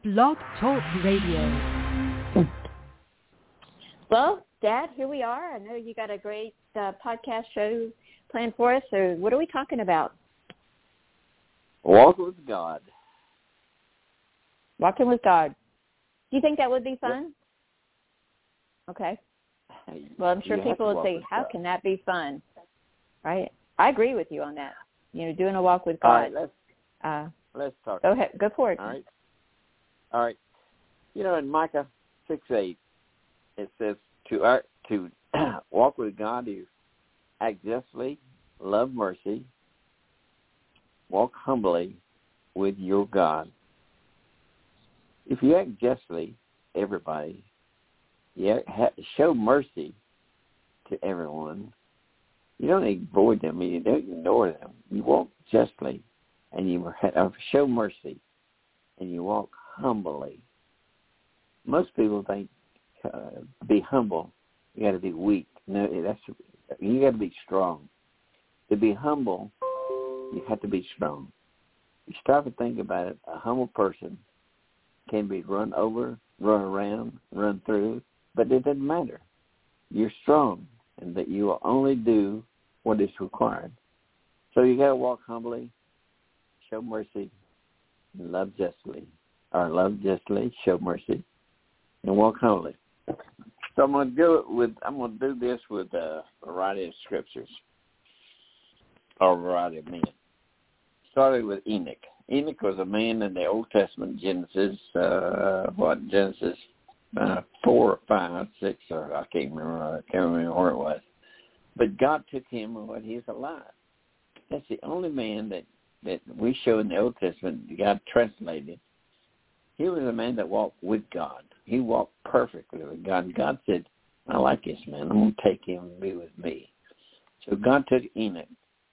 Blog Talk Radio. Well, Dad, here we are. I know you got a great podcast show planned for us. So what are we talking about? Walk with God. Walking with God. Do you think that would be fun? Yep. Okay. Well, I'm sure people would say, how can that be fun? Right? I agree with you on that. You know, doing a walk with God. All right, let's talk. Go ahead. Go for it. All right. You know, in Micah 6:8, it says to walk with God is act justly, love mercy, walk humbly with your God. If you act justly, everybody, show mercy to everyone. You don't avoid them. You don't ignore them. You walk justly, and you show mercy, and you walk humbly. Most people think be humble, you got to be weak. No, you got to be strong. To be humble, you have to be strong. You stop and think about it. A humble person can be run over, run around, run through, but it doesn't matter. You're strong, and that you will only do what is required. So you got to walk humbly, show mercy, and love justly. Or love justly, show mercy, and walk humbly. So I'm going to do this with a variety of scriptures, or a variety of men. Starting with Enoch. Enoch was a man in the Old Testament, Genesis 4 or 5, 6, or I can't remember where it was. But God took him when he was alive. That's the only man that we show in the Old Testament God translated. He was a man that walked with God. He walked perfectly with God. And God said, I like this man. I'm going to take him and be with me. So God took Enoch,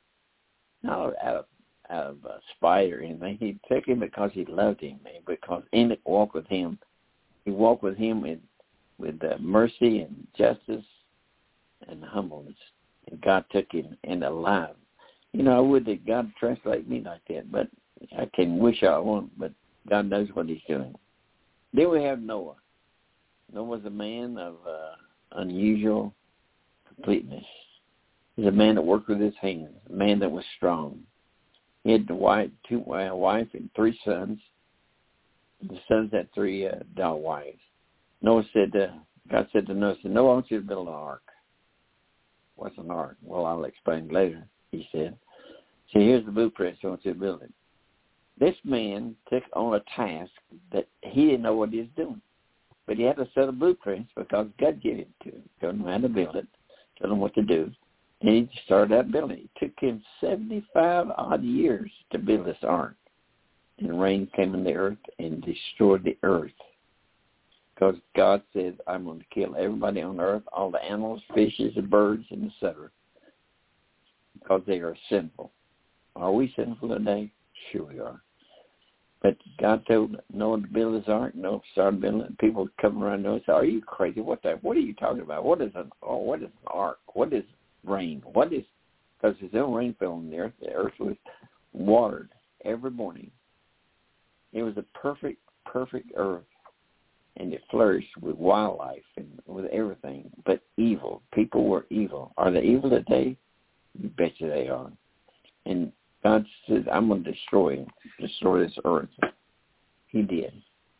not out of spite or anything. He took him because he loved him, because Enoch walked with him. He walked with him with mercy and justice and humbleness. And God took him and alive. You know, I would that God translate me like that, but I can wish I won't, but God knows what he's doing. Then we have Noah. Noah was a man of unusual completeness. He's a man that worked with his hands, a man that was strong. He had a wife and 3 sons. The sons had 3 wives. God said to Noah, Noah, I want you to build an ark. What's an ark? Well, I'll explain later, he said. So here's the blueprint, so I want you to build it. This man took on a task that he didn't know what he was doing. But he had a set of blueprints because God gave it to him. Told him how to build it, told him what to do. And he started out building it. It took him 75-odd years to build this ark. And rain came in the earth and destroyed the earth. Because God said, I'm going to kill everybody on earth, all the animals, fishes, and birds, and etc. Because they are sinful. Are we sinful today? Sure we are. But God told Noah to build his ark. Noah started building it. People come around Noah and say, are you crazy? What are you talking about? What is an ark? What is rain? Because there's no rain fell on the earth. The earth was watered every morning. It was a perfect earth. And it flourished with wildlife and with everything. But evil. People were evil. Are they evil today? You betcha they are. And God says, I'm going to destroy this earth. He did.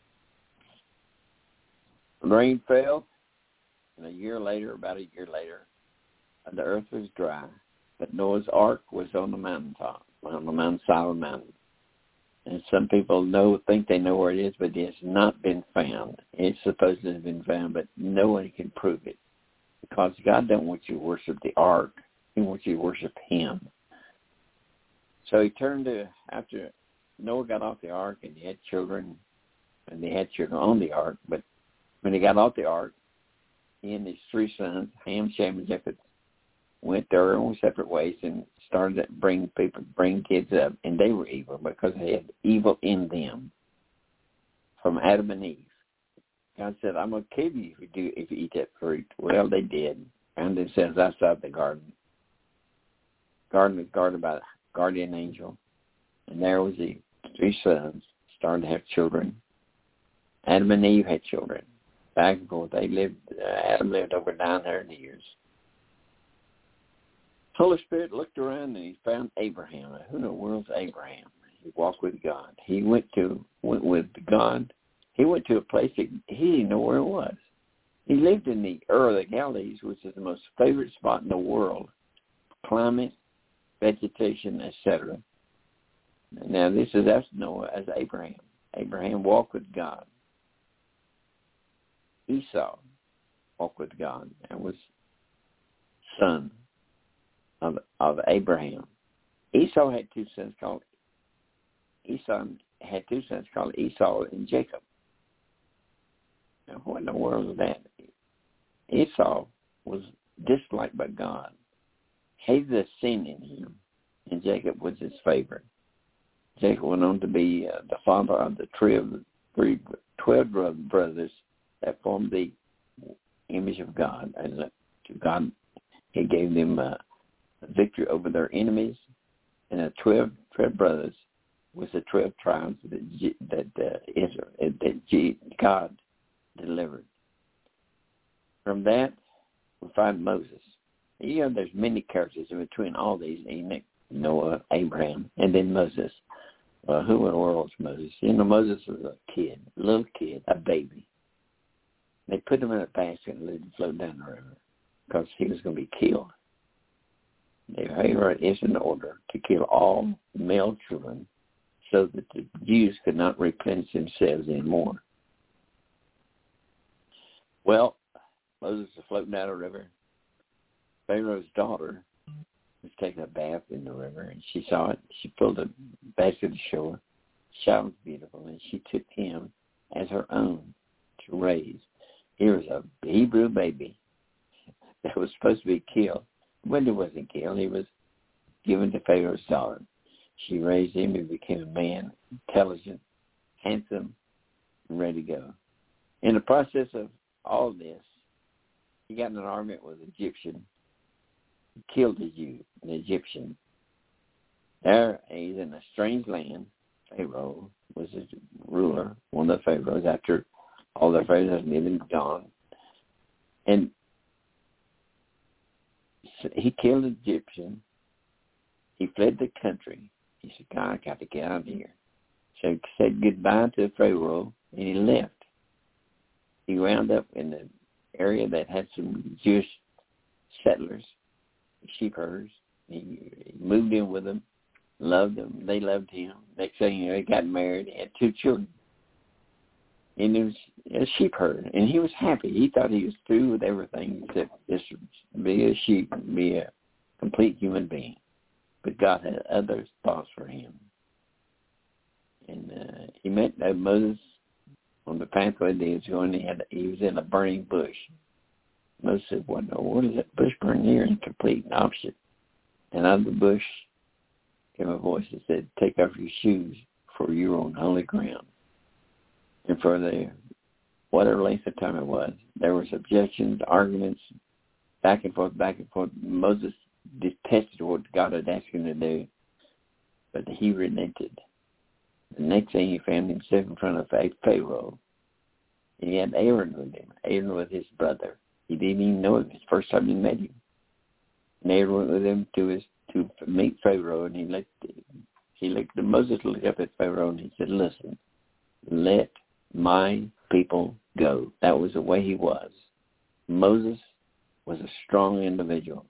The rain fell, and about a year later, the earth was dry. But Noah's ark was on the mountaintop, on the mountainside of the mountain. And some people think they know where it is, but it's not been found. It's supposed to have been found, but no one can prove it. Because God doesn't want you to worship the ark. He wants you to worship him. So he turned after Noah got off the ark, and he had children, and they had children on the ark. But when he got off the ark, he and his 3 sons, Ham, Shem, and Japheth, went their own separate ways and started to bring kids up, and they were evil because they had evil in them from Adam and Eve. God said, I'm going to kill you if you eat that fruit. Well, they did. Found themselves outside the garden. Garden was guarded by a guardian angel. And there was the 3 sons starting to have children. Adam and Eve had children. Back and forth. Adam lived over 900 years. Holy Spirit looked around and he found Abraham. Who in the world's Abraham? He walked with God. He went with God. He went to a place that he didn't know where it was. He lived in the Ur of the Galilees, which is the most favorite spot in the world. Climate, vegetation, etc. Now that's Noah as Abraham. Abraham walked with God. Esau walked with God and was son of Abraham. Esau had two sons called Esau and Jacob. Now, what in the world is that? Esau was disliked by God, hated the sin in him, and Jacob was his favorite. Jacob went on to be the father of the 12 brothers that formed the image of God. To God, he gave them victory over their enemies, and the 12 brothers was the 12 tribes that God delivered. From that, we find Moses. You know, there's many characters in between all these: Enoch, Noah, Abraham, and then Moses. Well, who in the world is Moses? You know, Moses was a little kid, a baby. They put him in a basket and let him float down the river because he was going to be killed. Pharaoh issued an order to kill all male children so that the Jews could not replenish themselves anymore. Well, Moses was floating down the river. Pharaoh's daughter was taking a bath in the river, and she saw it. She pulled a basket ashore. The child was beautiful, and she took him as her own to raise. Here was a Hebrew baby that was supposed to be killed. When he wasn't killed, he was given to Pharaoh's daughter. She raised him. He became a man, intelligent, handsome, and ready to go. In the process of all this, he got in an argument with an Egyptian. He killed an Egyptian. There, he's in a strange land. Pharaoh was his ruler, one of the pharaohs, after all the pharaohs had been gone. And he killed an Egyptian. He fled the country. He said, God, I got to get out of here. So he said goodbye to the Pharaoh, and he left. He wound up in the area that had some Jewish settlers, sheep herders. He moved in with them, loved them. They loved him. Next thing you know, he got married, he had 2 children. And he was a sheep herder, and he was happy. He thought he was through with everything except just be a sheep, be a complete human being. But God had other thoughts for him. And he met Moses on the pathway that he was going. He was in a burning bush. Moses said, what is that bush burning here? And complete opposite. And out of the bush came a voice that said, take off your shoes, for you're on holy ground. And for whatever length of time it was, there was objections, arguments, back and forth. Moses detested what God had asked him to do, but he relented. The next thing, he found himself in front of Pharaoh. And he had Aaron with him. Aaron was his brother. He didn't even know him. It's the first time he met him. And Aaron went with him to meet Pharaoh, and Moses looked up at Pharaoh and he said, listen, let my people go. That was the way he was. Moses was a strong individual.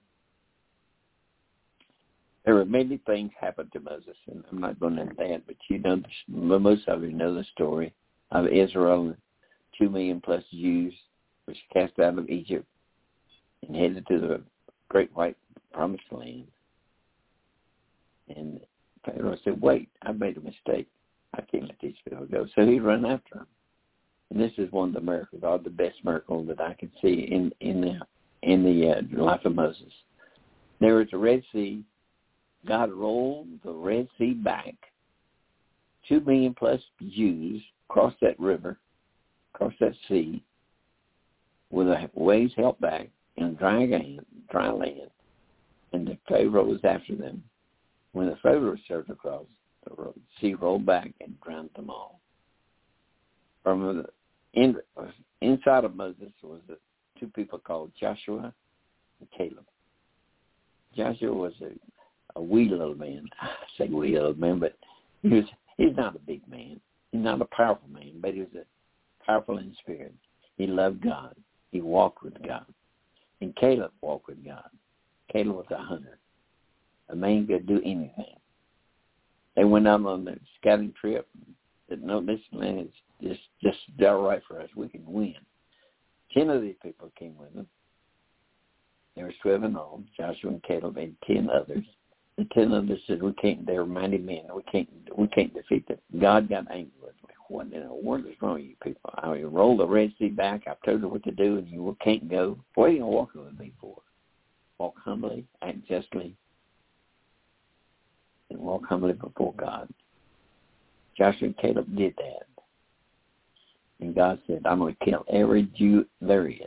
There were many things happened to Moses, and I'm not going into that, but most of you know the story of Israel and 2 million plus Jews was cast out of Egypt and headed to the great white promised land. And Pharaoh said, wait, I made a mistake. I can't let these people go. So he ran after them. And this is one of the miracles, or the best miracle that I can see in the life of Moses. There was a Red Sea. God rolled the Red Sea back. 2 million plus Jews crossed that river, crossed that sea, with the waves held back in dry land. And the Pharaoh was after them. When the Pharaoh surged across, the sea rolled back and drowned them all. From inside of Moses was two people called Joshua and Caleb. Joshua was a wee little man. I say wee little man, but he's not a big man. He's not a powerful man, but he was powerful in spirit. He loved God. He walked with God. And Caleb walked with God. Caleb was a hunter. A man could do anything. They went out on the scouting trip and said, no, this land is just all right for us. We can win. 10 of these people came with them. There was 12 in all, Joshua and Caleb and 10 others. The 10 others said, we can't, they're mighty men. We can't defeat them. God got angry with me. What in the world is wrong with you people? I mean, roll the Red Sea back. I've told you what to do, and you can't go. What are you going to walk with me for? Walk humbly, act justly, and walk humbly before God. Joshua and Caleb did that. And God said, I'm going to kill every Jew there is.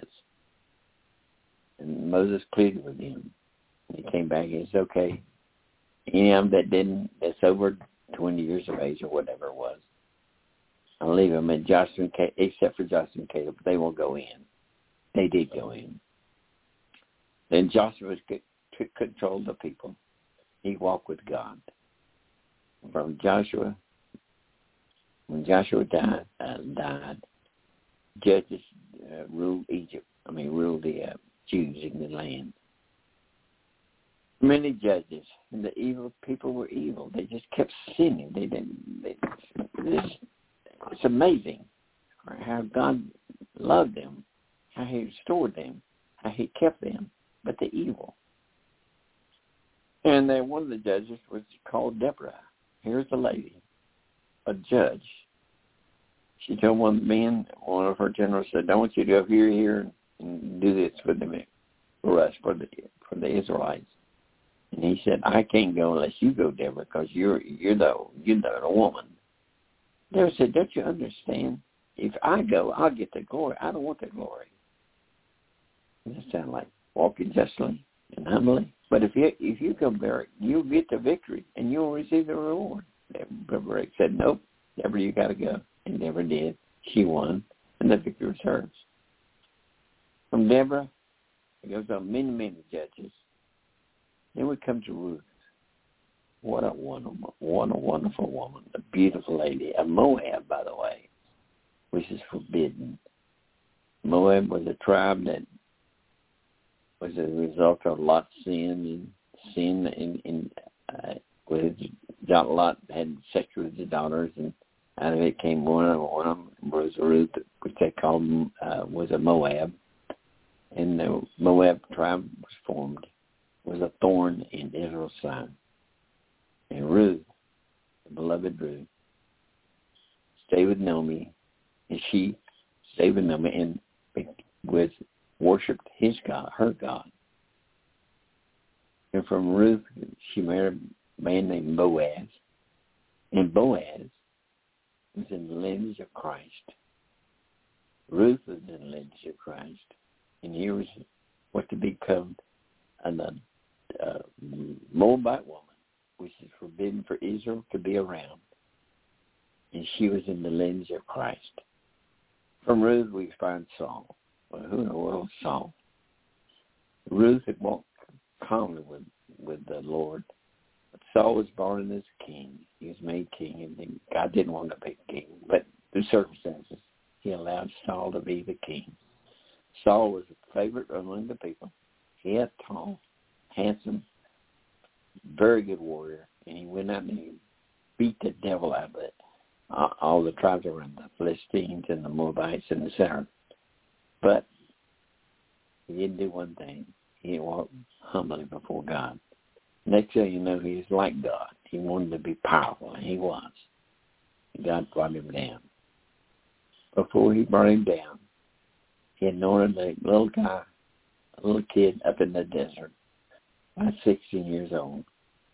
And Moses pleaded with him. And he came back and he said, okay, any of them that's over 20 years of age or whatever it was, I'll leave them. And Joshua and Caleb, except for Joshua and Caleb, they won't go in. They did go in. Then Joshua took control of the people. He walked with God. From Joshua, when Joshua died, judges ruled the Jews in the land. Many judges, and the evil people were evil. They just kept sinning. It's amazing how God loved them, how he restored them, how he kept them, but the evil. And then one of the judges was called Deborah. Here's a lady, a judge. She told one of the men, one of her generals said, I want you to go here, and do this for the Israelites. And he said, I can't go unless you go, Deborah, because you're the woman. Deborah said, don't you understand? If I go, I'll get the glory. I don't want the glory. And that sounds like walking justly and humbly. But if you come there, you'll get the victory and you'll receive the reward. Deborah said, nope, Deborah, you got to go. And Deborah did. She won, and the victory was hers. From Deborah, it goes on many judges. Then we come to Ruth. What a wonderful woman, a beautiful lady, a Moab, by the way, which is forbidden. Moab was a tribe that was a result of Lot's sin with Lot had sex with his daughters, and out of it came one of them was Ruth, which they called was a Moab, and the Moab tribe was formed, was a thorn in Israel's side. And Ruth, the beloved Ruth, stayed with Naomi, and she stayed with Naomi and worshipped his God, her God. And from Ruth, she married a man named Boaz. And Boaz was in the lineage of Christ. Ruth was in the lineage of Christ. And here was what to become a Moabite woman, which is forbidden for Israel to be around. And she was in the lineage of Christ. From Ruth, we find Saul. Well, who in the world is Saul? Ruth had walked calmly with the Lord. But Saul was born as a king. He was made king, and then God didn't want to be king. But through circumstances, he allowed Saul to be the king. Saul was a favorite among the people. He had tall, handsome, very good warrior, and he went out and he beat the devil out of it. All the tribes around, the Philistines and the Moabites and the south. But he didn't do one thing. He walked humbly before God. Next thing you know, he was like God. He wanted to be powerful, and he was. God brought him down. Before he brought him down, he anointed a little guy, a little kid up in the desert, about 16 years old.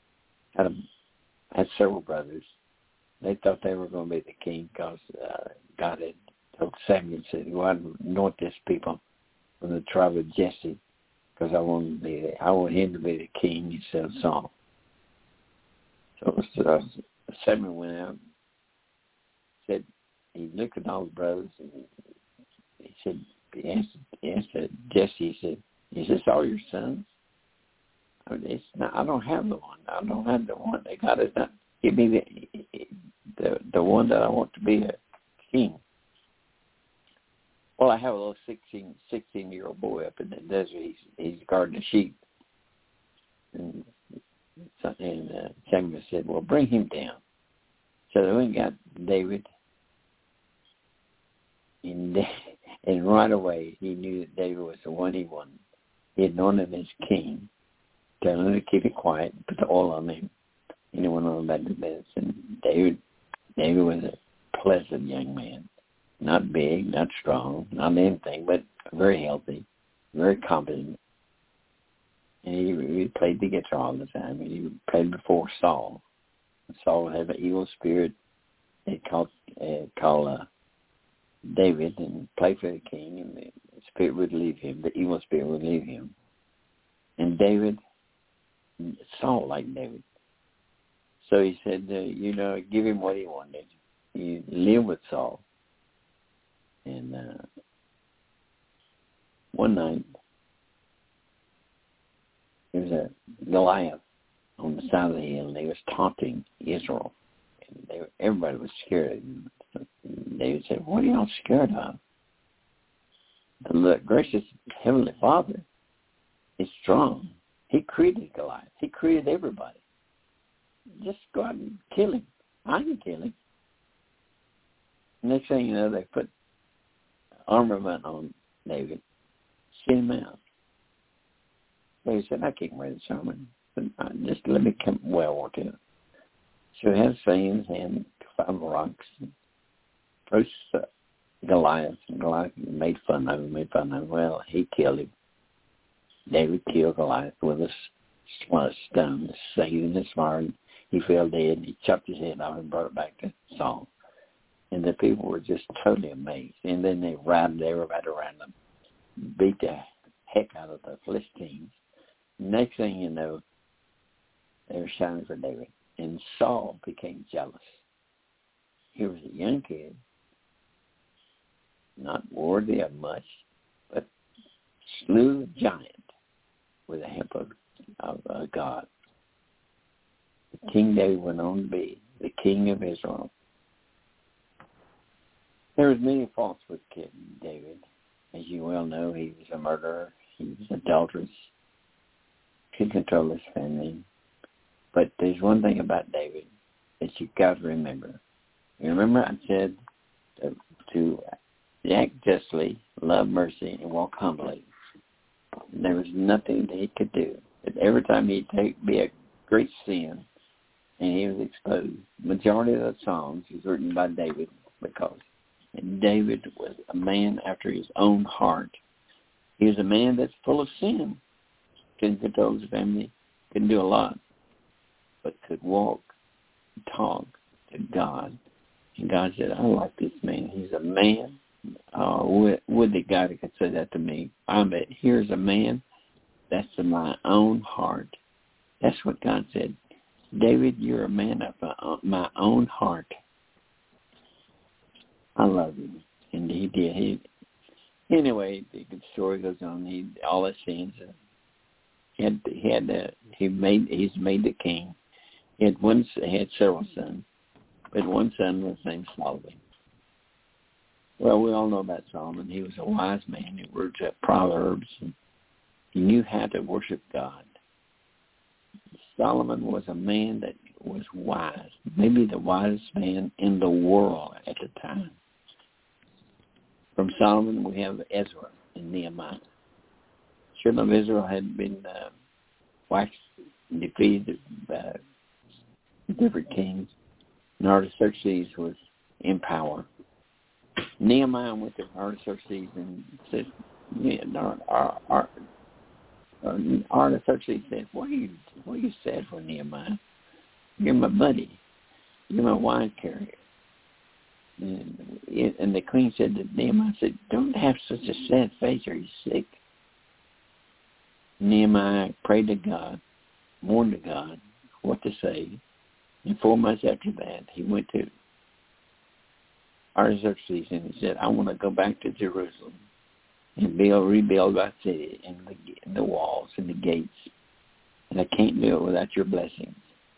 Had several brothers. They thought they were going to be the king because God had told Samuel, said, "Go out and anoint this people from the tribe of Jesse, because I want him to be the king instead of Saul." So Samuel went out and said, he looked at all the brothers, and he said, he asked Jesse, he said, all your sons? I mean, it's not, I don't have the one. I don't have the one. They got it. Not give me the one that I want to be a king. Well, I have a little 16-year-old boy up in the desert. He's guarding the sheep. And Samuel said, well, bring him down. So they went and got David. And right away, he knew that David was the one he wanted. He had known him as king. Tell him to keep it quiet, put the oil on him. And he went on about the business. And David was a pleasant young man. Not big, not strong, not anything, but very healthy, very competent. And he played the guitar all the time. And he played before Saul. Saul had an evil spirit. They called David and play for the king, and the spirit would leave him. The evil spirit would leave him. And Saul liked David. So he said, give him what he wanted. He lived with Saul. And one night, there was a Goliath on the side of the hill, and they was taunting Israel. And everybody was scared. David said, what are y'all scared of? The gracious Heavenly Father is strong. He created Goliath. He created everybody. Just go out and kill him. I can kill him. Next thing you know, they put armament on David, sent him out. So he said, I can't wear this armor. Just let me come where I want to. So he had Satan's hand to 5 rocks and approached Goliath, and Goliath made fun of him. Well, he killed him. David killed Goliath with a stone, saving his fire. He fell dead, and he chopped his head off and brought it back to Saul. And the people were just totally amazed. And then they routed everybody around them, beat the heck out of the Philistines. Next thing you know, they were shouting for David. And Saul became jealous. He was a young kid, not worthy of much, but slew a giant with the help of God. King David went on to be the king of Israel. There was many faults with King David. As you well know, he was a murderer. He was adulterous. Couldn't control his family. But there's one thing about David that you've got to remember. You remember I said to act justly, love mercy, and walk humbly. There was nothing that he could do. But every time he'd be a great sin, and he was exposed. Majority of the songs was written by David, because David was a man after his own heart. He was a man that's full of sin. Couldn't control his family, couldn't do a lot, but could walk, talk to God. And God said, I like this man. He's a man. Would the God could say that to me? Here's a man that's in my own heart. That's what God said. David, you're a man of my own heart. I love you. And he did. Anyway, the story goes on. All his sins. He's made the king. He had several sons, but one son was named Solomon. Well, we all know about Solomon. He was a wise man. He wrote Proverbs. And he knew how to worship God. Solomon was a man that was wise, maybe the wisest man in the world at the time. From Solomon, we have Ezra and Nehemiah. Children of Israel had been defeated by different kings, and Artaxerxes was in power. Nehemiah went to Artaxerxes and said, Artaxerxes said, what are you sad for, Nehemiah? You're my buddy. You're my wine carrier. And the queen said to Nehemiah, said, don't have such a sad face. Are you sick? Nehemiah prayed to God, mourned to God what to say. And 4 months after that, he went to Artaxerxes, and he said, I want to go back to Jerusalem and rebuild my city and the walls and the gates, and I can't do it without your blessings.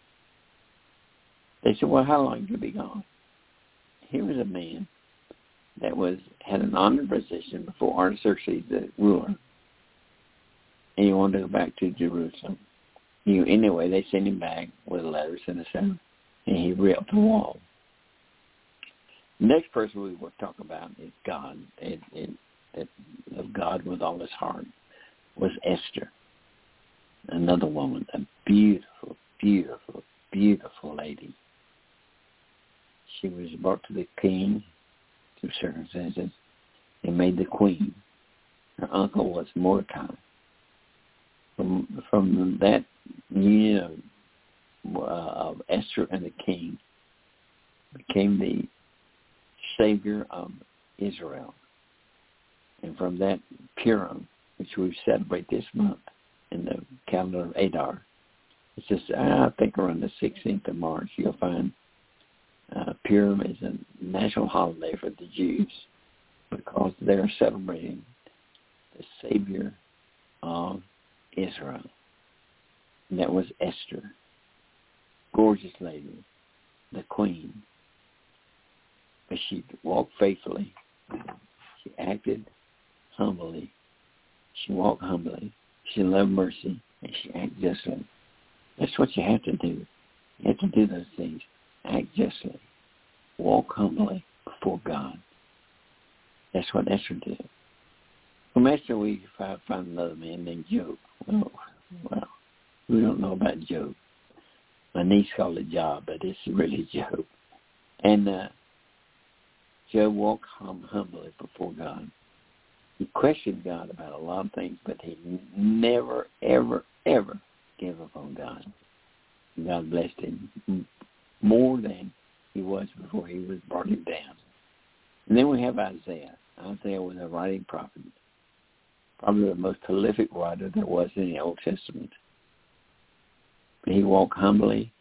They said, well, how long could you be gone? He was a man that had an honored position before Artaxerxes, the ruler, and he wanted to go back to Jerusalem. Anyway, they sent him back with letters and a son, and he rebuilt the wall. The next person we will talk about is God, that loved God with all his heart, was Esther, another woman, a beautiful, beautiful, beautiful lady. She was brought to the king through circumstances and made the queen. Her uncle was Mordecai. From that union of Esther and the king became the Savior of Israel. And from that Purim, which we celebrate this month in the calendar of Adar, it's just, I think around the 16th of March, you'll find Purim is a national holiday for the Jews because they're celebrating the Savior of Israel. And that was Esther, gorgeous lady, the queen. But she walked faithfully. She acted humbly. She walked humbly. She loved mercy, and she acted justly. That's what you have to do. You have to do those things. Act justly. Walk humbly before God. That's what Esther did. From Esther, we found another man named Job. Well, we don't know about Job. My niece called it Job, but it's really Job. And Job walked humbly before God. He questioned God about a lot of things, but he never, ever, ever gave up on God. God blessed him more than he was before he was brought him down. And then we have Isaiah. Isaiah was a writing prophet, probably the most prolific writer there was in the Old Testament. But he walked humbly.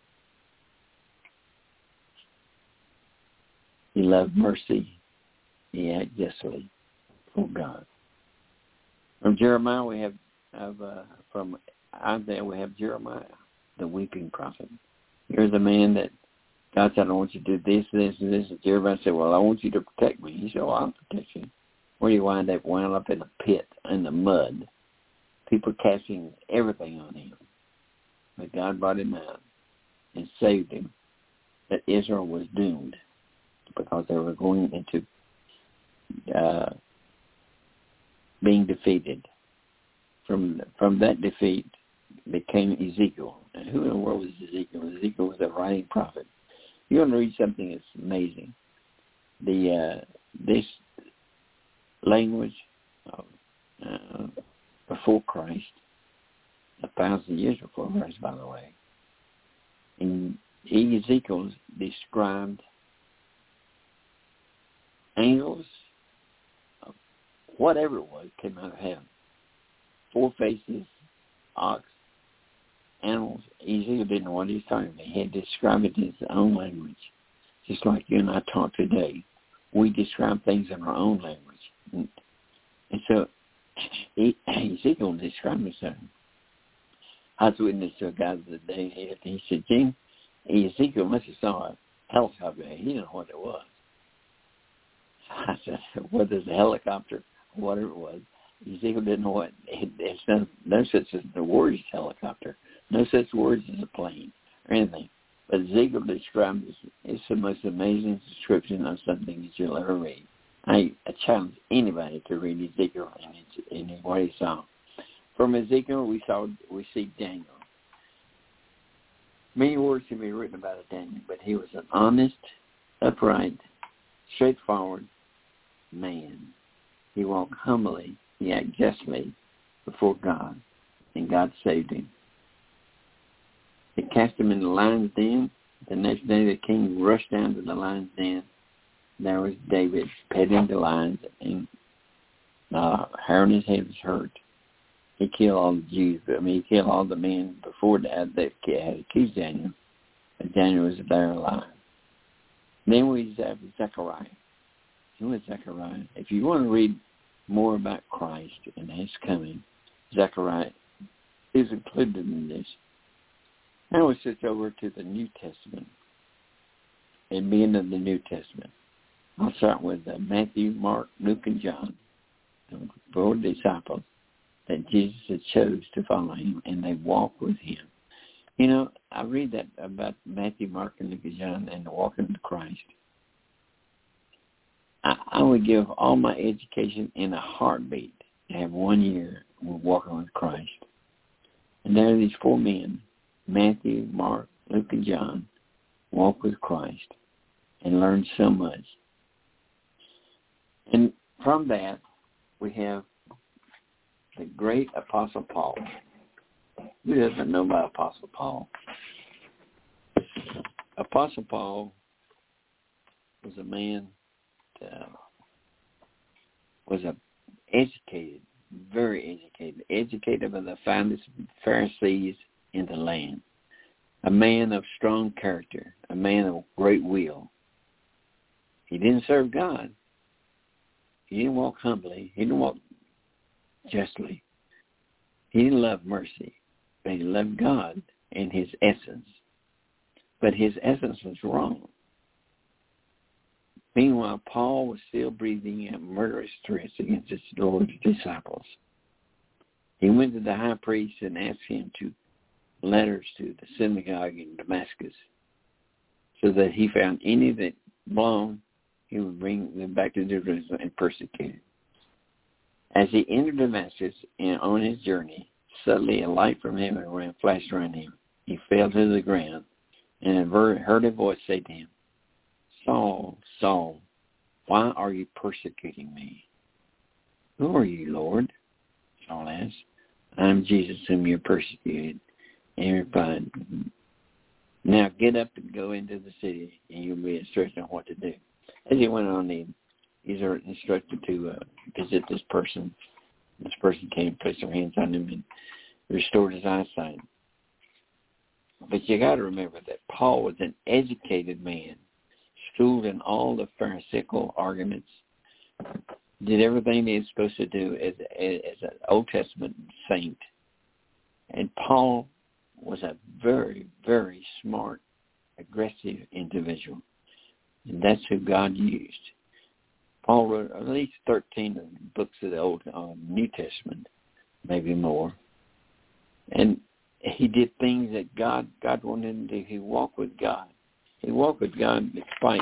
He loved mercy. He acted justly for God. From Jeremiah, we have from Isaiah, we have Jeremiah, the weeping prophet. Here's a man that God said, I want you to do this, this, and this. And Jeremiah said, well, I want you to protect me. He said, well, I'll protect you. Where do you wind up? Wound up in a pit, in the mud. People casting everything on him. But God brought him out and saved him. That Israel was doomed because they were going into being defeated. From that defeat became Ezekiel. And who in the world was Ezekiel? Ezekiel was a writing prophet. You're going to read something that's amazing. This language before Christ, 1,000 years before Christ, by the way, and Ezekiel described angels, whatever it was, came out of heaven. 4 faces, ox, animals. Ezekiel didn't know what he was talking about. He had described it in his own language. Just like you and I talk today. We describe things in our own language. And so Ezekiel described himself. I was witness to a guy the other day. He said, Gene, Ezekiel must have saw a helicopter. He didn't know what it was. I said, whether it's a helicopter or whatever it was, Ezekiel didn't know what. There's no such as the word as helicopter. No such words as a plane or anything. But Ezekiel described it's the most amazing description of something that you'll ever read. I challenge anybody to read Ezekiel and what he saw. From Ezekiel, we see Daniel. Many words can be written about Daniel, but he was an honest, upright, straightforward man. He walked humbly. He acted justly before God, and God saved him. They cast him in the lion's den. The next day, the king rushed down to the lion's den. There was David petting the lions, and hair on his head was hurt. He killed all the Jews. He killed all the men before that had accused Daniel. But Daniel was there alive. Then we have Zechariah. Who is Zechariah? If you want to read more about Christ and his coming, Zechariah is included in this. Now we switch over to the New Testament and being in the New Testament. I'll start with Matthew, Mark, Luke, and John, the 4 disciples that Jesus had chose to follow him, and they walked with him. You know, I read that about Matthew, Mark, and Luke, and John, and the walking with Christ. I would give all my education in a heartbeat to have 1 year with walking with Christ. And there are these 4 men, Matthew, Mark, Luke, and John, walk with Christ and learn so much. And from that, we have the great Apostle Paul. Who doesn't know about Apostle Paul? Apostle Paul was a man that was educated, very educated by the finest Pharisees in the land, a man of strong character, a man of great will. He didn't serve God. He didn't walk humbly. He didn't walk justly. He didn't love mercy, but he loved God in his essence. But his essence was wrong. Meanwhile, Paul was still breathing out murderous threats against his Lord's disciples. He went to the high priest and asked him to letters to the synagogue in Damascus, so that he found any that belonged, he would bring them back to Jerusalem and persecute them. As he entered Damascus and on his journey, suddenly a light from heaven flashed around him. He fell to the ground and heard a voice say to him, "Saul, Saul, why are you persecuting me?" "Who are you, Lord?" Saul asked. "I'm Jesus whom you're persecuted." And he replied, "Now get up and go into the city, and you'll be instructed on what to do." As he went on, he's instructed to visit this person. This person came, placed their hands on him, and restored his eyesight. But you got to remember that Paul was an educated man, schooled in all the Pharisaical arguments, did everything he was supposed to do as an Old Testament saint. And Paul was a very, very smart, aggressive individual. And that's who God used. Paul wrote at least 13 of the books of the Old New Testament, maybe more. And he did things that God wanted him to do. He walked with God. He walked with God despite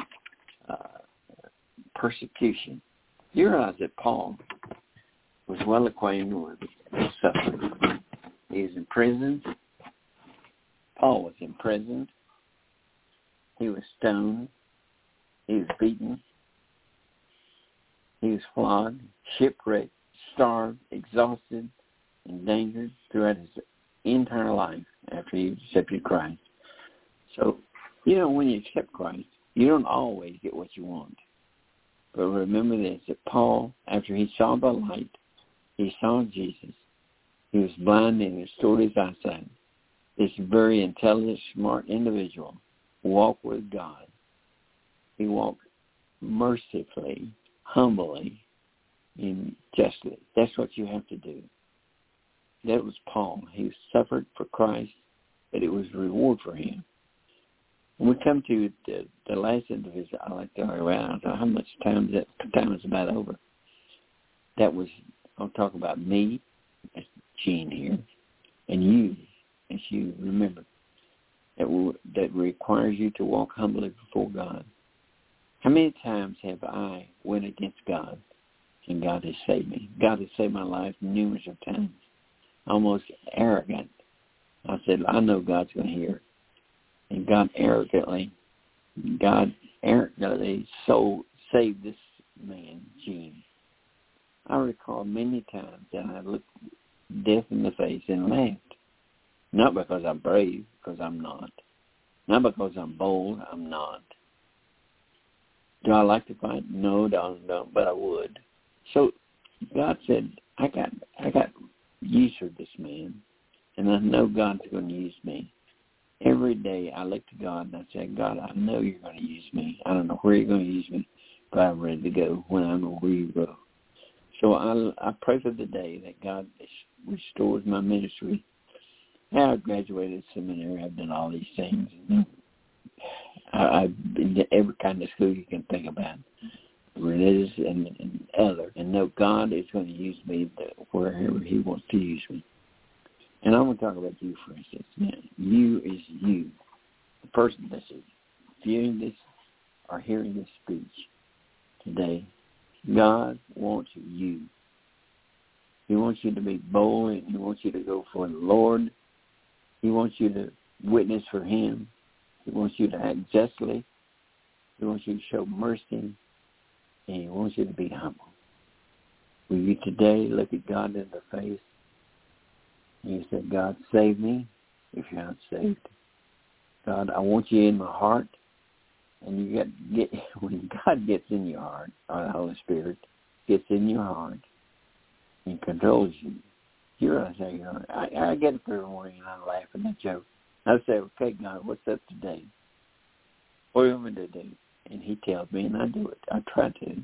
persecution. You realize that Paul was well acquainted with suffering. He was in prison. Paul was imprisoned. He was stoned. He was beaten. He was flogged, shipwrecked, starved, exhausted, endangered throughout his entire life after he accepted Christ. So, when you accept Christ, you don't always get what you want. But remember this, that Paul, after he saw the light, he saw Jesus. He was blind and restored his eyesight. This very intelligent, smart individual walked with God. He walked mercifully, humbly, and justly. That's what you have to do. That was Paul. He suffered for Christ, but it was a reward for him. When we come to the last individual I like to talk about, I don't know how much time is about over. I'll talk about me, that's Gene here, and you, as you remember, that requires you to walk humbly before God. How many times have I went against God and God has saved me? God has saved my life numerous of times. Almost arrogant. I said, I know God's going to hear it. And God arrogantly saved this man, Gene. I recall many times that I looked death in the face and laughed. Not because I'm brave, because I'm not. Not because I'm bold, I'm not. Do I like to fight? No, don't, but I would. So God said, I got use for this man, and I know God's going to use me. every day I look to God and I say, God, I know you're going to use me. I don't know where you're going to use me, but I'm ready to go when I know where you go. So I pray for the day that God restores my ministry. Now I've graduated seminary. I've done all these things. I've been to every kind of school you can think about, religious and other. And know God is going to use me wherever he wants to use me. And I'm going to talk about you, for instance. Now, you is you, the person that's viewing this or hearing this speech today. God wants you. He wants you to be bold, and he wants you to go for the Lord. He wants you to witness for him. He wants you to act justly. He wants you to show mercy, and he wants you to be humble. Will you today look at God in the face and you say, God, save me if you're not saved. God, I want you in my heart. And you get when God gets in your heart, or the Holy Spirit gets in your heart and controls you, you realize how you are. I get up every morning and I laugh at that joke. I say, okay, God, what's up today? What do you want me to do? And he tells me, and I do it. I try to.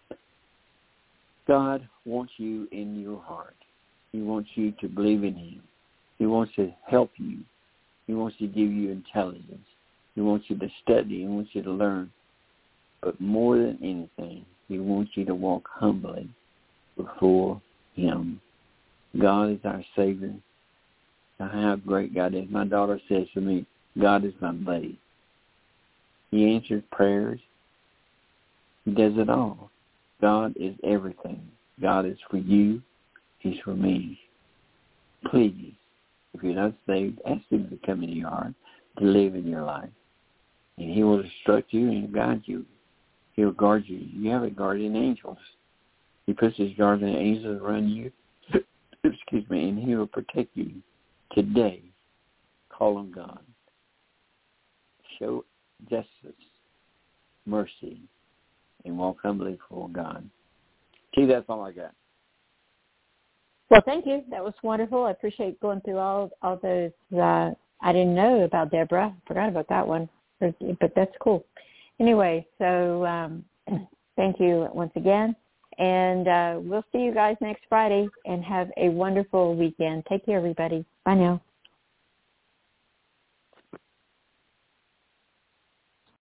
God wants you in your heart. He wants you to believe in him. He wants to help you. He wants to give you intelligence. He wants you to study. He wants you to learn. But more than anything, he wants you to walk humbly before him. God is our Savior. How great God is. My daughter says to me, God is my buddy. He answers prayers. He does it all. God is everything. God is for you. He's for me. Please, if you're not saved, ask him to come into your heart, to live in your life. And he will instruct you and guide you. He'll guard you. You have a guardian angels. He puts his guardian angels around you. Excuse me, and he will protect you. Today, call on God. Show justice, mercy, and walk humbly before God. See, that's all I got. Well, thank you. That was wonderful. I appreciate going through all those. I didn't know about Deborah. Forgot about that one. But that's cool. Anyway, so thank you once again. And we'll see you guys next Friday, and have a wonderful weekend. Take care, everybody. Bye now.